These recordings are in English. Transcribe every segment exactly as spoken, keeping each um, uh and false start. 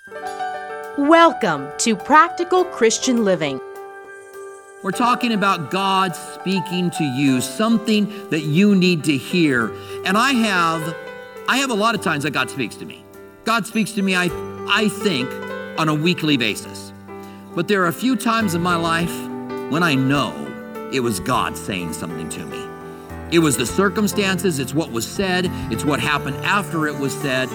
Welcome to Practical Christian Living. We're talking about God speaking to you, something that you need to hear. And I have, I have a lot of times that God speaks to me. God speaks to me, I, I think, on a weekly basis. But there are a few times in my life when I know it was God saying something to me. It was the circumstances, it's what was said, it's what happened after it was said.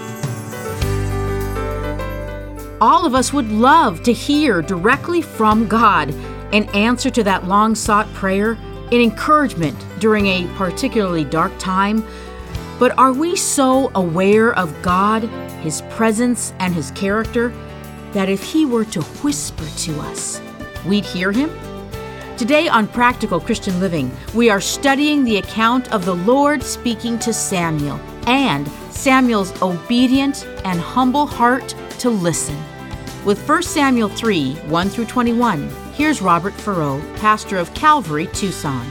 All of us would love to hear directly from God an answer to that long-sought prayer, an encouragement during a particularly dark time. But are we so aware of God, His presence, and His character that if He were to whisper to us, we'd hear Him? Today on Practical Christian Living, we are studying the account of the Lord speaking to Samuel and Samuel's obedient and humble heart to listen. With First Samuel three, one through twenty-one, here's Robert Farreau, pastor of Calvary, Tucson.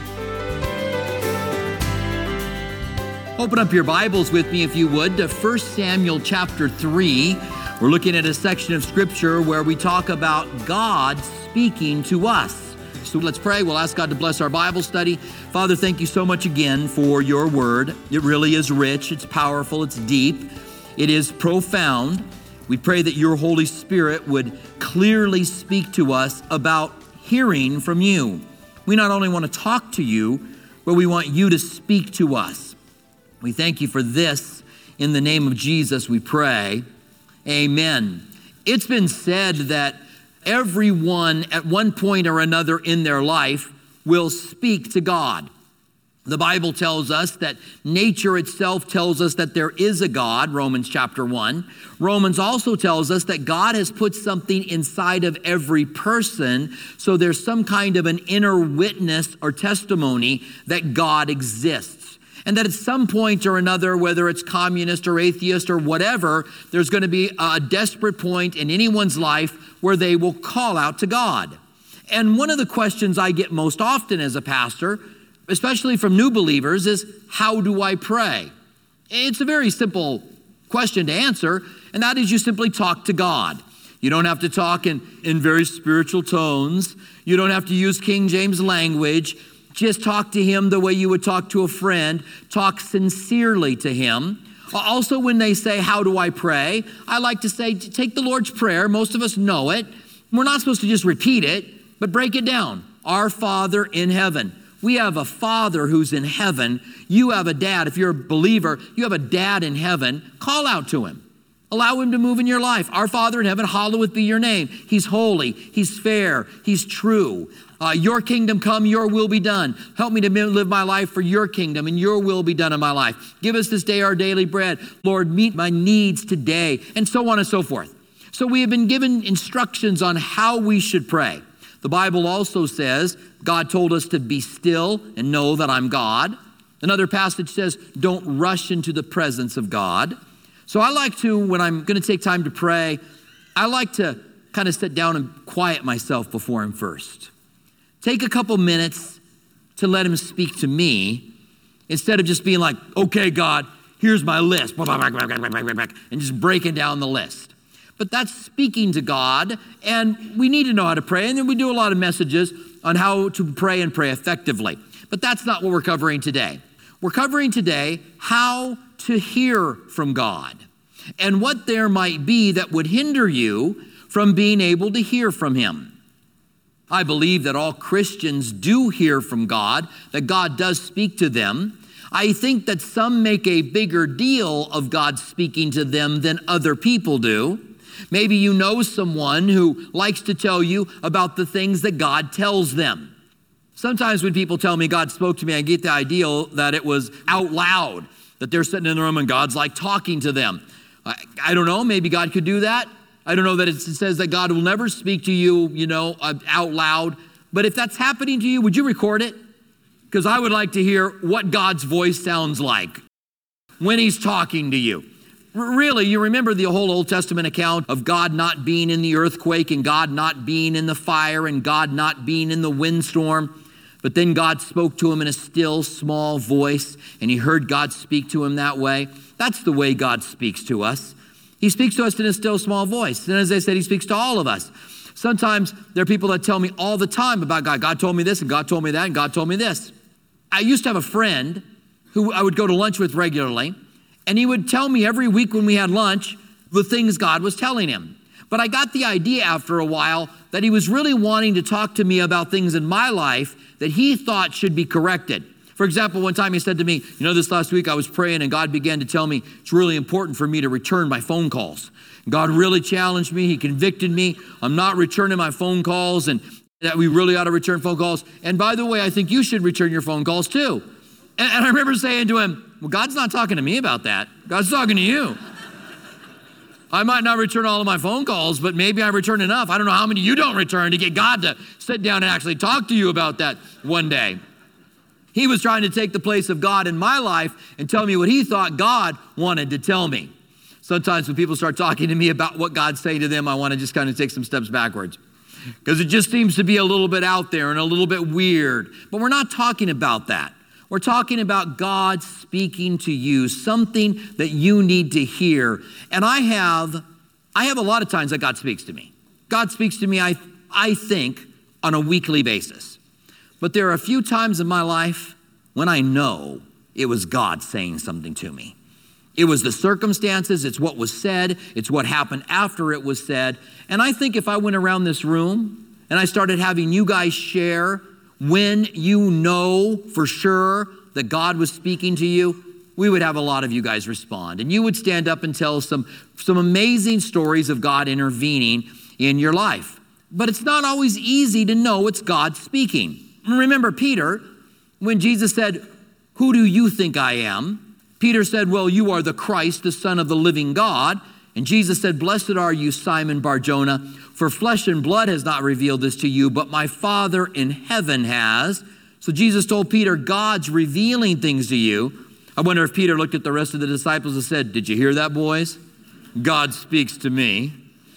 Open up your Bibles with me, if you would, to First Samuel chapter three. We're looking at a section of Scripture where we talk about God speaking to us. So let's pray. We'll ask God to bless our Bible study. Father, thank you so much again for your word. It really is rich, it's powerful, it's deep, it is profound. We pray that your Holy Spirit would clearly speak to us about hearing from you. We not only want to talk to you, but we want you to speak to us. We thank you for this. In the name of Jesus, we pray. Amen. It's been said that everyone at one point or another in their life will speak to God. The Bible tells us that nature itself tells us that there is a God, Romans chapter one. Romans also tells us that God has put something inside of every person, so there's some kind of an inner witness or testimony that God exists. And that at some point or another, whether it's communist or atheist or whatever, there's going to be a desperate point in anyone's life where they will call out to God. And one of the questions I get most often as a pastor, especially from new believers, is how do I pray? It's a very simple question to answer, and that is you simply talk to God. You don't have to talk in, in very spiritual tones. You don't have to use King James language. Just talk to Him the way you would talk to a friend. Talk sincerely to Him. Also, when they say, how do I pray? I like to say, take the Lord's Prayer. Most of us know it. We're not supposed to just repeat it, but break it down. Our Father in heaven. We have a Father who's in heaven. You have a dad. If you're a believer, you have a dad in heaven. Call out to Him. Allow Him to move in your life. Our Father in heaven, hallowed be your name. He's holy. He's fair. He's true. Uh, your kingdom come, your will be done. Help me to live my life for your kingdom and your will be done in my life. Give us this day our daily bread. Lord, meet my needs today, and so on and so forth. So we have been given instructions on how we should pray. The Bible also says God told us to be still and know that I'm God. Another passage says don't rush into the presence of God. So I like to, when I'm going to take time to pray, I like to kind of sit down and quiet myself before Him first. Take a couple minutes to let Him speak to me instead of just being like, okay, God, here's my list, and just breaking down the list. But that's speaking to God, and we need to know how to pray, and then we do a lot of messages on how to pray and pray effectively. But that's not what we're covering today. We're covering today how to hear from God and what there might be that would hinder you from being able to hear from Him. I believe that all Christians do hear from God, that God does speak to them. I think that some make a bigger deal of God speaking to them than other people do. Maybe you know someone who likes to tell you about the things that God tells them. Sometimes when people tell me God spoke to me, I get the idea that it was out loud, that they're sitting in the room and God's like talking to them. I, I don't know, maybe God could do that. I don't know that it says that God will never speak to you, you know, out loud. But if that's happening to you, would you record it? Because I would like to hear what God's voice sounds like when He's talking to you. Really, you remember the whole Old Testament account of God not being in the earthquake and God not being in the fire and God not being in the windstorm. But then God spoke to him in a still, small voice, and he heard God speak to him that way. That's the way God speaks to us. He speaks to us in a still small voice. And as I said, he speaks to all of us. Sometimes there are people that tell me all the time about God. God told me this, and God told me that, and God told me this. I used to have a friend who I would go to lunch with regularly, and he would tell me every week when we had lunch the things God was telling him. But I got the idea after a while that he was really wanting to talk to me about things in my life that he thought should be corrected. For example, one time he said to me, you know, this last week I was praying and God began to tell me it's really important for me to return my phone calls. God really challenged me. He convicted me. I'm not returning my phone calls and that we really ought to return phone calls. And by the way, I think you should return your phone calls too. And, and I remember saying to him, well, God's not talking to me about that. God's talking to you. I might not return all of my phone calls, but maybe I return enough. I don't know how many you don't return to get God to sit down and actually talk to you about that one day. He was trying to take the place of God in my life and tell me what he thought God wanted to tell me. Sometimes when people start talking to me about what God's saying to them, I want to just kind of take some steps backwards because it just seems to be a little bit out there and a little bit weird. But we're not talking about that. We're talking about God speaking to you, something that you need to hear. And I have, I have a lot of times that God speaks to me. God speaks to me, I, I think, on a weekly basis. But there are a few times in my life when I know it was God saying something to me. It was the circumstances, it's what was said, it's what happened after it was said. And I think if I went around this room and I started having you guys share when you know for sure that God was speaking to you, we would have a lot of you guys respond. And you would stand up and tell some, some amazing stories of God intervening in your life. But it's not always easy to know it's God speaking. Remember Peter, when Jesus said, who do you think I am? Peter said, well, you are the Christ, the Son of the living God. And Jesus said, blessed are you, Simon Bar-Jonah, for flesh and blood has not revealed this to you, but my Father in heaven has. So Jesus told Peter, God's revealing things to you. I wonder if Peter looked at the rest of the disciples and said, did you hear that, boys? God speaks to me.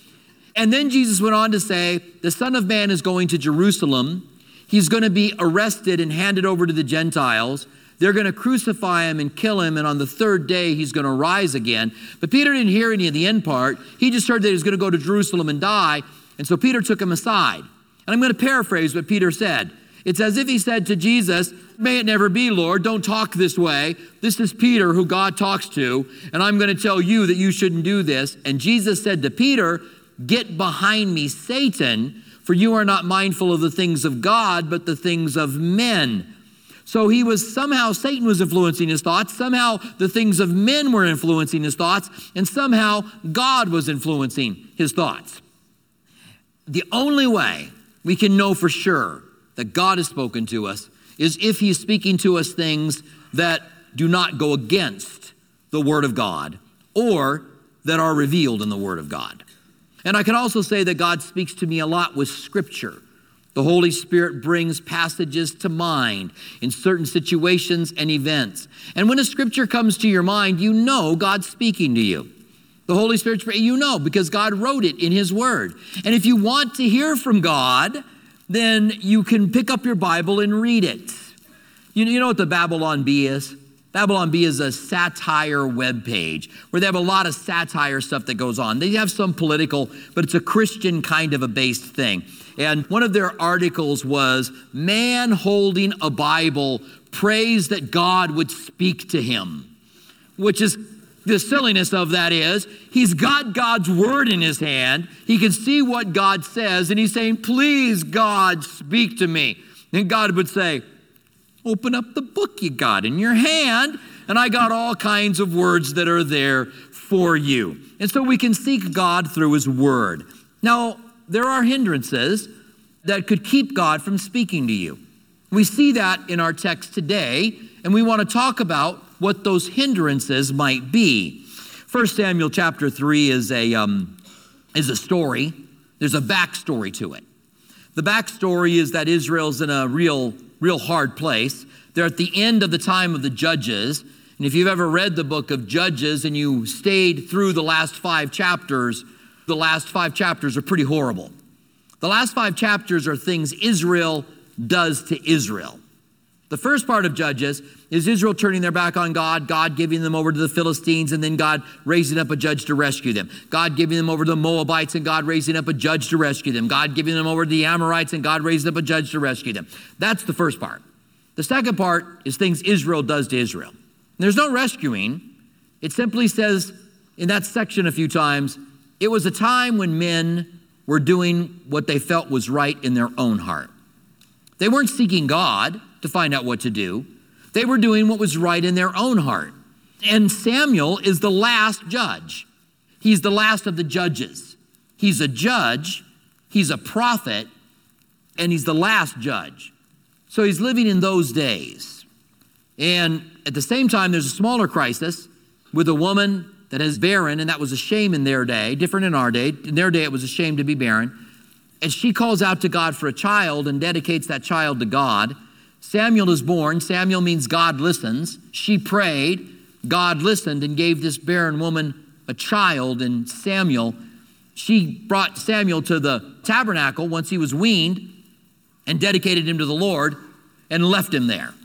And then Jesus went on to say, the Son of Man is going to Jerusalem. He's going to be arrested and handed over to the Gentiles. They're going to crucify him and kill him, and on the third day, he's going to rise again. But Peter didn't hear any of the end part. He just heard that he was going to go to Jerusalem and die, and so Peter took him aside. And I'm going to paraphrase what Peter said. It's as if he said to Jesus, may it never be, Lord, don't talk this way. This is Peter who God talks to, and I'm going to tell you that you shouldn't do this. And Jesus said to Peter, get behind me, Satan, for you are not mindful of the things of God, but the things of men. So he was somehow, Satan was influencing his thoughts. Somehow the things of men were influencing his thoughts. And somehow God was influencing his thoughts. The only way we can know for sure that God has spoken to us is if he's speaking to us things that do not go against the Word of God or that are revealed in the Word of God. And I can also say that God speaks to me a lot with Scripture. The Holy Spirit brings passages to mind in certain situations and events. And when a scripture comes to your mind, you know God's speaking to you. The Holy Spirit, you know, because God wrote it in his word. And if you want to hear from God, then you can pick up your Bible and read it. You know, you know what the Babylon Bee is? Babylon Bee is a satire webpage where they have a lot of satire stuff that goes on. They have some political, but it's a Christian kind of a based thing. And one of their articles was, man holding a Bible prays that God would speak to him, which is, the silliness of that is, he's got God's word in his hand. He can see what God says, and he's saying, please, God, speak to me. And God would say, open up the book you got in your hand, and I got all kinds of words that are there for you. And so we can seek God through his word. Now, there are hindrances that could keep God from speaking to you. We see that in our text today, and we want to talk about what those hindrances might be. First Samuel chapter three is a, um, is a story. There's a backstory to it. The backstory is that Israel's in a real, real hard place. They're at the end of the time of the Judges. And if you've ever read the book of Judges and you stayed through the last five chapters, the last five chapters are pretty horrible. The last five chapters are things Israel does to Israel. The first part of Judges is Israel turning their back on God, God giving them over to the Philistines, and then God raising up a judge to rescue them. God giving them over to the Moabites, and God raising up a judge to rescue them. God giving them over to the Amorites, and God raising up a judge to rescue them. That's the first part. The second part is things Israel does to Israel. And there's no rescuing. It simply says in that section a few times, it was a time when men were doing what they felt was right in their own heart. They weren't seeking God to find out what to do. They were doing what was right in their own heart. And Samuel is the last judge. He's the last of the judges. He's a judge, he's a prophet, and he's the last judge. So he's living in those days. And at the same time, there's a smaller crisis with a woman that is barren, and that was a shame in their day, different in our day. In their day, it was a shame to be barren. And she calls out to God for a child and dedicates that child to God. Samuel is born. Samuel means God listens. She prayed. God listened and gave this barren woman a child. And Samuel, she brought Samuel to the tabernacle once he was weaned and dedicated him to the Lord and left him there.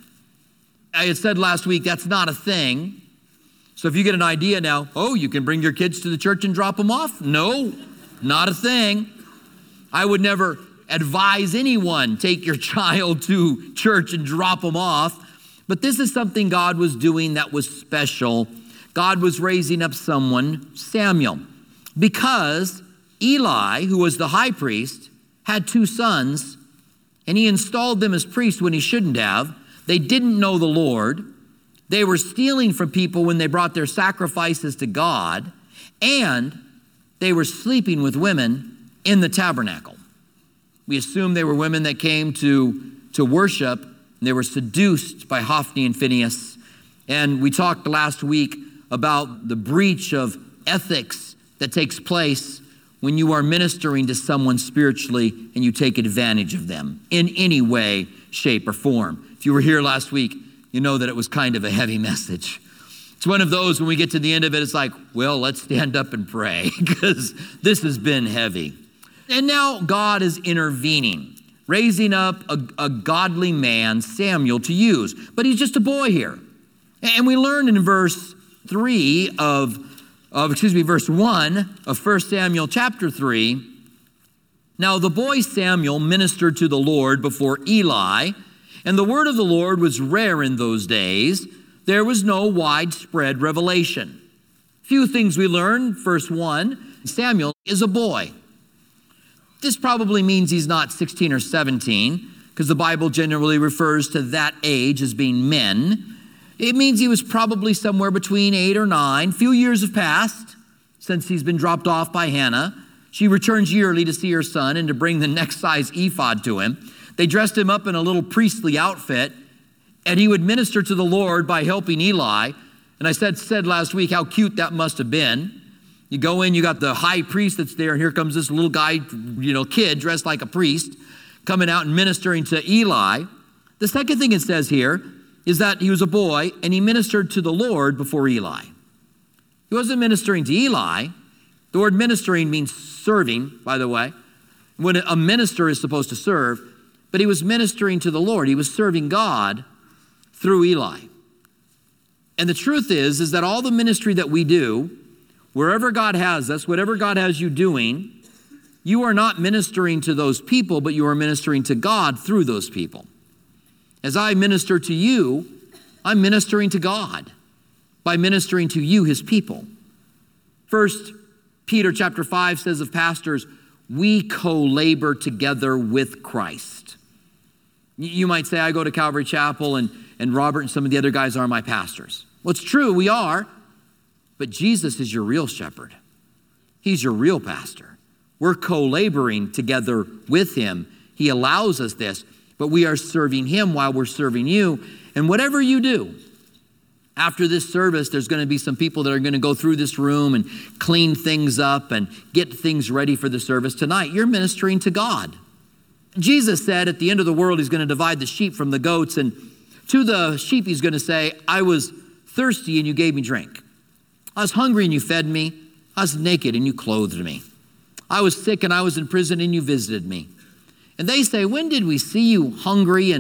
I had said last week, that's not a thing. So if you get an idea now, oh, you can bring your kids to the church and drop them off? No, not a thing. I would never advise anyone take your child to church and drop them off. But this is something God was doing that was special. God was raising up someone, Samuel, because Eli, who was the high priest, had two sons, and he installed them as priests when he shouldn't have. They didn't know the Lord. They were stealing from people when they brought their sacrifices to God, and they were sleeping with women in the tabernacle. We assume they were women that came to, to worship, and they were seduced by Hophni and Phinehas. And we talked last week about the breach of ethics that takes place when you are ministering to someone spiritually and you take advantage of them in any way, shape, or form. If you were here last week, you know that it was kind of a heavy message. It's one of those when we get to the end of it, it's like, well, let's stand up and pray because this has been heavy. And now God is intervening, raising up a, a godly man, Samuel, to use. But he's just a boy here. And we learned in verse three of, of excuse me, verse one of First Samuel chapter three, now the boy Samuel ministered to the Lord before Eli, and the word of the Lord was rare in those days. There was no widespread revelation. Few things we learn. Verse one, Samuel is a boy. This probably means he's not sixteen or seventeen, because the Bible generally refers to that age as being men. It means he was probably somewhere between eight or nine. Few years have passed since he's been dropped off by Hannah. She returns yearly to see her son and to bring the next size ephod to him. They dressed him up in a little priestly outfit, and he would minister to the Lord by helping Eli. And I said, said last week how cute that must have been. You go in, you got the high priest that's there, and here comes this little guy, you know, kid dressed like a priest, coming out and ministering to Eli. The second thing it says here is that he was a boy, and he ministered to the Lord before Eli. He wasn't ministering to Eli. The word ministering means serving, by the way, when a minister is supposed to serve. But he was ministering to the Lord. He was serving God through Eli. And the truth is, is that all the ministry that we do, wherever God has us, whatever God has you doing, you are not ministering to those people, but you are ministering to God through those people. As I minister to you, I'm ministering to God by ministering to you, his people. First Peter chapter five says of pastors, we co-labor together with Christ. You might say, I go to Calvary Chapel and, and Robert and some of the other guys are my pastors. Well, it's true, we are. But Jesus is your real shepherd. He's your real pastor. We're co-laboring together with him. He allows us this, but we are serving him while we're serving you. And whatever you do, after this service, there's going to be some people that are going to go through this room and clean things up and get things ready for the service tonight. You're ministering to God. Jesus said at the end of the world, he's going to divide the sheep from the goats. And to the sheep, he's going to say, I was thirsty and you gave me drink. I was hungry and you fed me. I was naked and you clothed me. I was sick and I was in prison and you visited me. And they say, when did we see you hungry and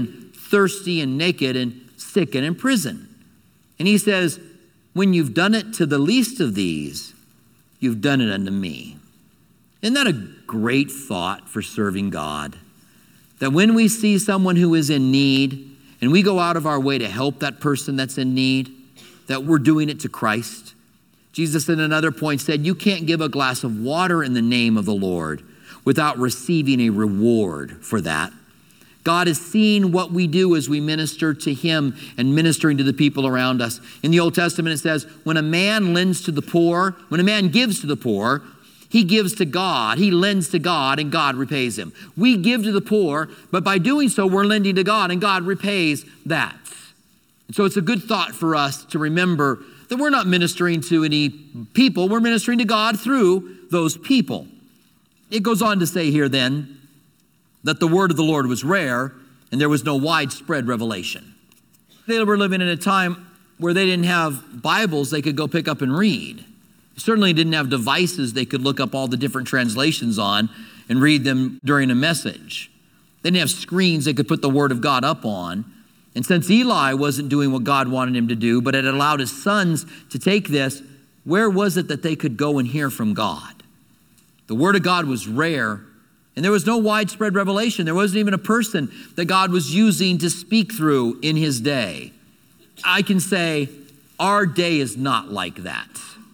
thirsty and naked and sick and in prison. And he says, when you've done it to the least of these, you've done it unto me. Isn't that a great thought for serving God? That when we see someone who is in need and we go out of our way to help that person that's in need, that we're doing it to Christ. Jesus at another point said, you can't give a glass of water in the name of the Lord without receiving a reward for that. God is seeing what we do as we minister to him and ministering to the people around us. In the Old Testament, it says, when a man lends to the poor, when a man gives to the poor, he gives to God, he lends to God, and God repays him. We give to the poor, but by doing so, we're lending to God, and God repays that. And so it's a good thought for us to remember that we're not ministering to any people, we're ministering to God through those people. It goes on to say here then that the word of the Lord was rare and there was no widespread revelation. They were living in a time where they didn't have Bibles they could go pick up and read. Certainly didn't have devices they could look up all the different translations on and read them during a message. They didn't have screens they could put the word of God up on. And since Eli wasn't doing what God wanted him to do, but had allowed his sons to take this, where was it that they could go and hear from God? The word of God was rare, and there was no widespread revelation. There wasn't even a person that God was using to speak through in his day. I can say our day is not like that.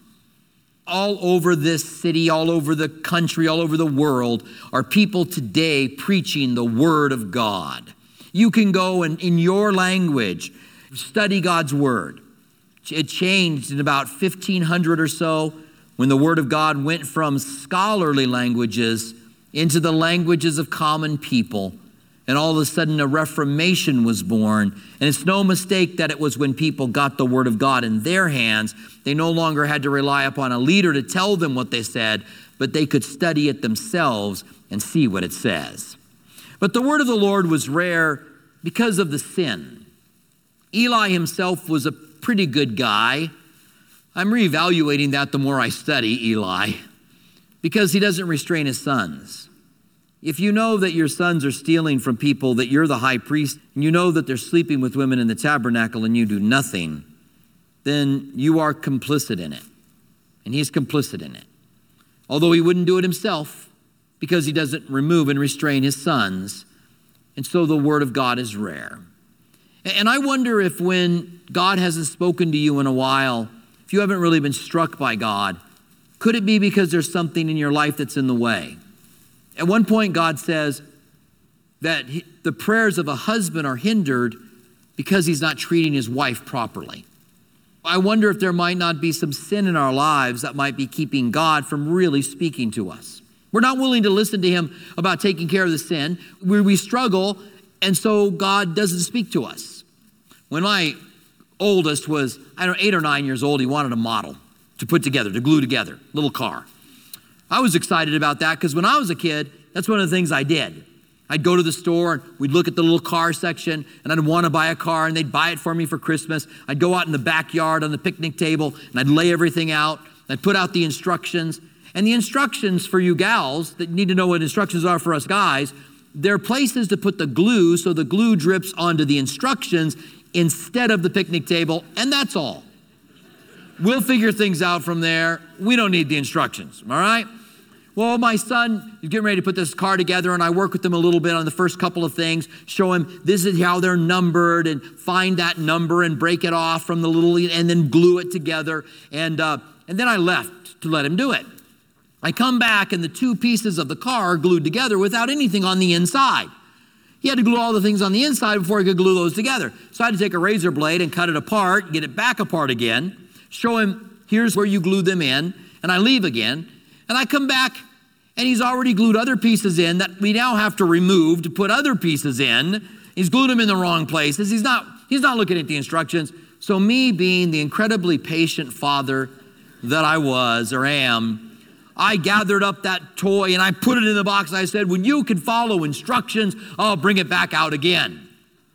All over this city, all over the country, all over the world are people today preaching the word of God. You can go and in your language study God's word. It changed in about fifteen hundred or so when the word of God went from scholarly languages into the languages of common people. And all of a sudden a reformation was born. And it's no mistake that it was when people got the word of God in their hands, they no longer had to rely upon a leader to tell them what they said, but they could study it themselves and see what it says. But the word of the Lord was rare because of the sin. Eli himself was a pretty good guy. I'm reevaluating that the more I study Eli, because he doesn't restrain his sons. If you know that your sons are stealing from people, that you're the high priest, and you know that they're sleeping with women in the tabernacle and you do nothing, then you are complicit in it. And he's complicit in it. Although he wouldn't do it himself because he doesn't remove and restrain his sons. And so the word of God is rare. And I wonder if when God hasn't spoken to you in a while, if you haven't really been struck by God, could it be because there's something in your life that's in the way? At one point, God says that he, the prayers of a husband are hindered because he's not treating his wife properly. I wonder if there might not be some sin in our lives that might be keeping God from really speaking to us. We're not willing to listen to him about taking care of the sin. We, we struggle, and so God doesn't speak to us. When my oldest was, I don't know, eight or nine years old, he wanted a model to put together, to glue together, little car. I was excited about that because when I was a kid, that's one of the things I did. I'd go to the store and we'd look at the little car section and I'd want to buy a car and they'd buy it for me for Christmas. I'd go out in the backyard on the picnic table and I'd lay everything out. I'd put out the instructions. And the instructions for you gals that need to know what instructions are for us guys, they're places to put the glue so the glue drips onto the instructions instead of the picnic table, and that's all. We'll figure things out from there. We don't need the instructions, all right? Well, my son is getting ready to put this car together, and I work with him a little bit on the first couple of things, show him this is how they're numbered, and find that number and break it off from the little, and then glue it together. And, uh, and then I left to let him do it. I come back, and the two pieces of the car are glued together without anything on the inside. He had to glue all the things on the inside before he could glue those together. So I had to take a razor blade and cut it apart, get it back apart again, show him, here's where you glue them in, and I leave again. And I come back, and he's already glued other pieces in that we now have to remove to put other pieces in. He's glued them in the wrong places. He's not, he's not looking at the instructions. So me being the incredibly patient father that I was or am, I gathered up that toy and I put it in the box. I said, when you can follow instructions, I'll bring it back out again.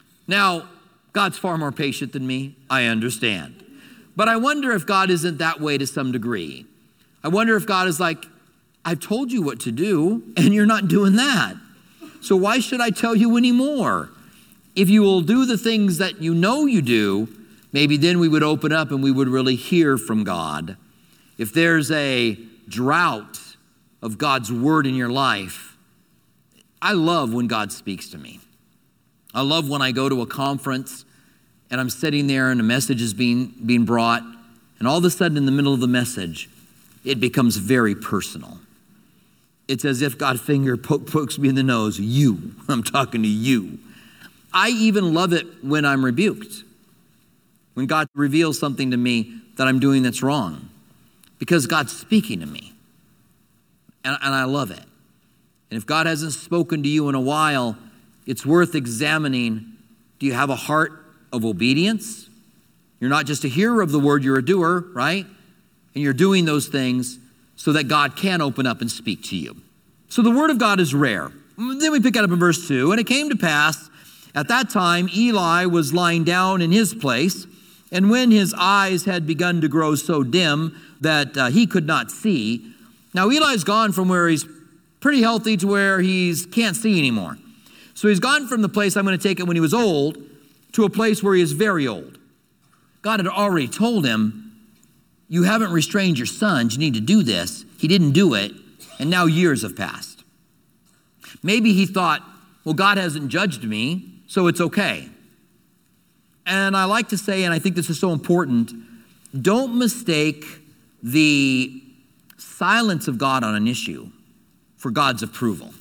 Now, God's far more patient than me. I understand. But I wonder if God isn't that way to some degree. I wonder if God is like, I've told you what to do and you're not doing that. So why should I tell you anymore? If you will do the things that you know you do, maybe then we would open up and we would really hear from God. If there's a drought of God's word in your life, I love when God speaks to me. I love when I go to a conference and I'm sitting there and a message is being, being brought, and all of a sudden in the middle of the message, it becomes very personal. It's as if God finger poke, pokes me in the nose. You, I'm talking to you. I even love it when I'm rebuked, when God reveals something to me that I'm doing that's wrong, because God's speaking to me, and, and I love it. And if God hasn't spoken to you in a while, it's worth examining. Do you have a heart of obedience? You're not just a hearer of the word, you're a doer, right? And you're doing those things so that God can open up and speak to you. So the word of God is rare. Then we pick it up in verse two. And it came to pass, at that time Eli was lying down in his place, and when his eyes had begun to grow so dim that uh, he could not see. Now Eli's gone from where he's pretty healthy to where he can't see anymore. So he's gone from the place, I'm going to take it when he was old, to a place where he is very old. God had already told him, you haven't restrained your sons, you need to do this. He didn't do it, and now years have passed. Maybe he thought, well, God hasn't judged me, so it's okay. And I like to say, and I think this is so important, don't mistake the silence of God on an issue for God's approval.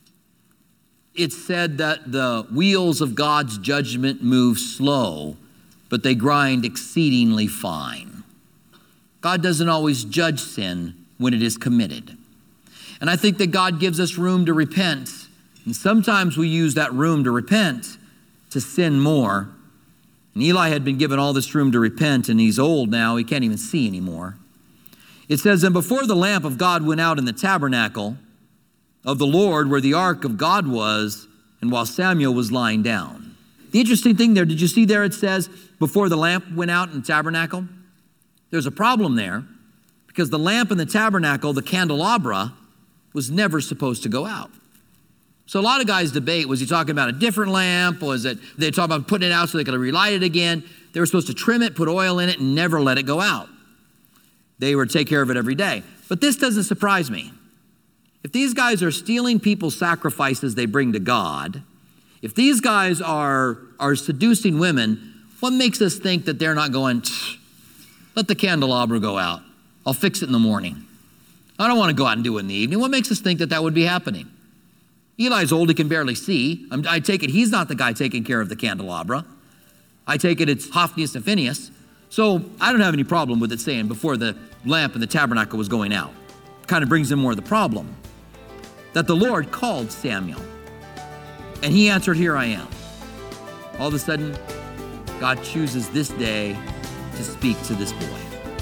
It's said that the wheels of God's judgment move slow, but they grind exceedingly fine. God doesn't always judge sin when it is committed. And I think that God gives us room to repent. And sometimes we use that room to repent to sin more. And Eli had been given all this room to repent, and he's old now. He can't even see anymore. It says, and before the lamp of God went out in the tabernacle of the Lord where the ark of God was, and while Samuel was lying down. The interesting thing there, did you see there it says, before the lamp went out in the tabernacle? There's a problem there, because the lamp in the tabernacle, the candelabra, was never supposed to go out. So a lot of guys debate, was he talking about a different lamp? Was it, they talk about putting it out so they could relight it again? They were supposed to trim it, put oil in it, and never let it go out. They were to take care of it every day. But this doesn't surprise me. If these guys are stealing people's sacrifices they bring to God, if these guys are, are seducing women, what makes us think that they're not going, let the candelabra go out. I'll fix it in the morning. I don't want to go out and do it in the evening. What makes us think that that would be happening? Eli's old, he can barely see. I'm, I take it he's not the guy taking care of the candelabra. I take it it's Hophnius and Phinehas. So I don't have any problem with it saying before the lamp in the tabernacle was going out. Kind of brings in more of the problem. That the Lord called Samuel. And he answered, here I am. All of a sudden, God chooses this day to speak to this boy.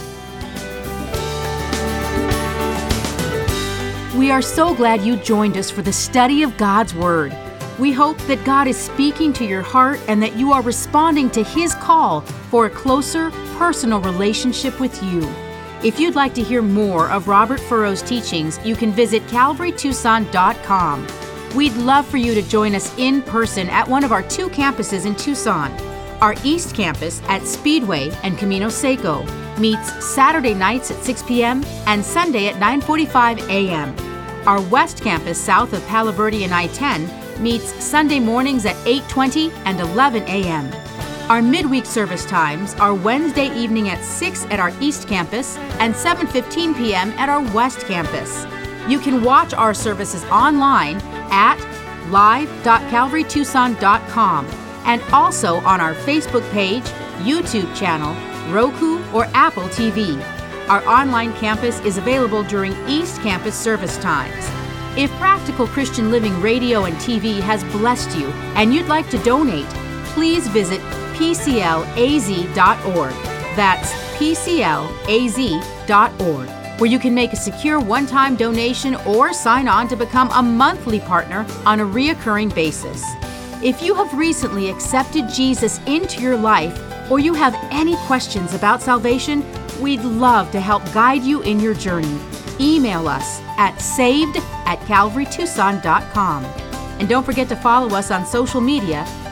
We are so glad you joined us for the study of God's Word. We hope that God is speaking to your heart and that you are responding to His call for a closer, personal relationship with you. If you'd like to hear more of Robert Furrow's teachings, you can visit calvary tucson dot com. We'd love for you to join us in person at one of our two campuses in Tucson. Our East Campus at Speedway and Camino Seco meets Saturday nights at six p.m. and Sunday at nine forty-five a.m. Our West Campus south of Palo Verde and I ten meets Sunday mornings at eight twenty and eleven a.m. Our midweek service times are Wednesday evening at six at our East Campus and seven fifteen p.m. at our West Campus. You can watch our services online at live dot calvary tucson dot com and also on our Facebook page, YouTube channel, Roku, or Apple T V. Our online campus is available during East Campus service times. If Practical Christian Living Radio and T V has blessed you and you'd like to donate, please visit p c l a z dot org. That's p c l a z dot org, where you can make a secure one-time donation or sign on to become a monthly partner on a reoccurring basis. If you have recently accepted Jesus into your life, or you have any questions about salvation, we'd love to help guide you in your journey. Email us at saved at calvary tucson dot com. And don't forget to follow us on social media,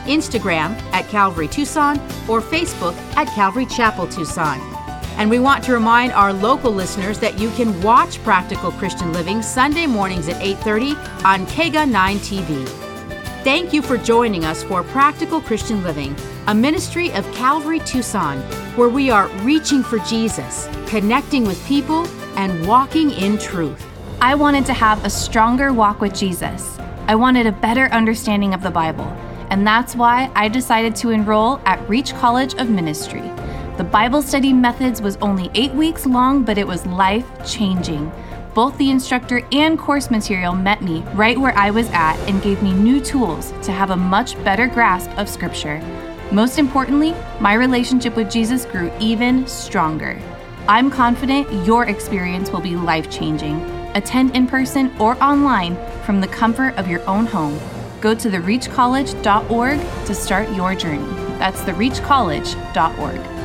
Instagram at Calvary Tucson or Facebook at Calvary Chapel Tucson. And we want to remind our local listeners that you can watch Practical Christian Living Sunday mornings at eight thirty on K G A nine T V. Thank you for joining us for Practical Christian Living, a ministry of Calvary Tucson, where we are reaching for Jesus, connecting with people, and walking in truth. I wanted to have a stronger walk with Jesus. I wanted a better understanding of the Bible, and that's why I decided to enroll at Reach College of Ministry. The Bible study methods was only eight weeks long, but it was life-changing. Both the instructor and course material met me right where I was at and gave me new tools to have a much better grasp of Scripture. Most importantly, my relationship with Jesus grew even stronger. I'm confident your experience will be life-changing. Attend in person or online from the comfort of your own home. Go to the reach college dot org to start your journey. That's the reach college dot org.